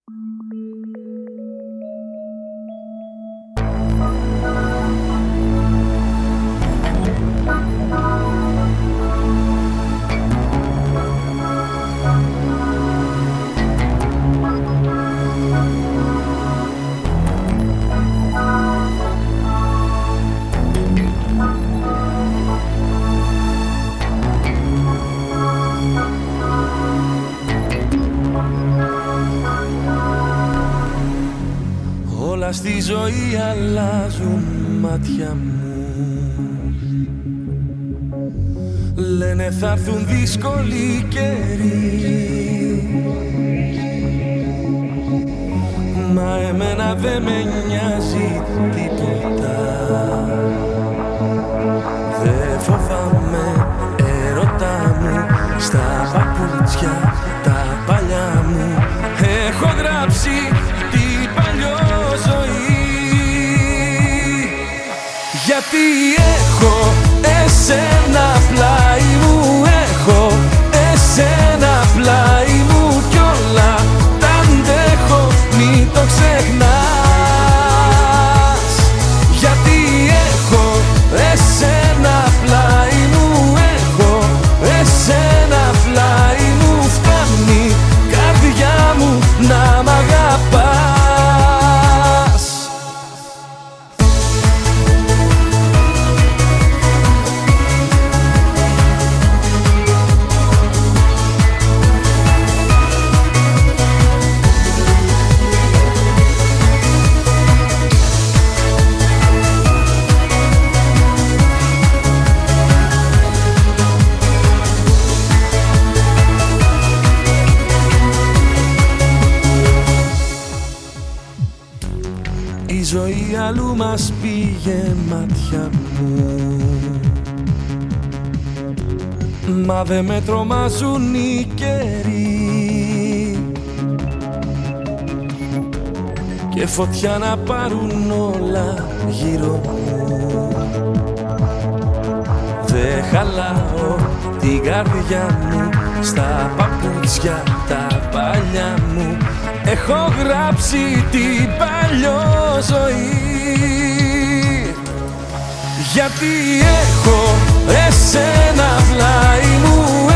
Όλα στη ζωή αλλάζουν μάτια μου. Λένε θα έρθουν δύσκολοι καιροί, μα εμένα δεν με νοιάζει τίποτα. Δεν φοβάμαι ερώτα μου, στα παπούτσια τα παλιά μου έχω γράψει την παλιό ζωή. Γιατί έχω εσένα πλάι μου, έχω εσένα πλάι μου κι όλα τα αντέχω, μην το ξεχνάς. Γιατί έχω εσένα πλάι μου, έχω εσένα πλάι μου, φτάνει καρδιά μου να μ' αγαπάς. Η ζωή αλλού μας πήγε μάτια μου, μα δε με τρομάζουν οι καιροί και φωτιά να πάρουν όλα γύρω μου. Δε χαλάω την καρδιά μου, στα παπούτσια τα παλιά μου έχω γράψει την παλιό ζωή. Γιατί έχω εσένα πλάι μου,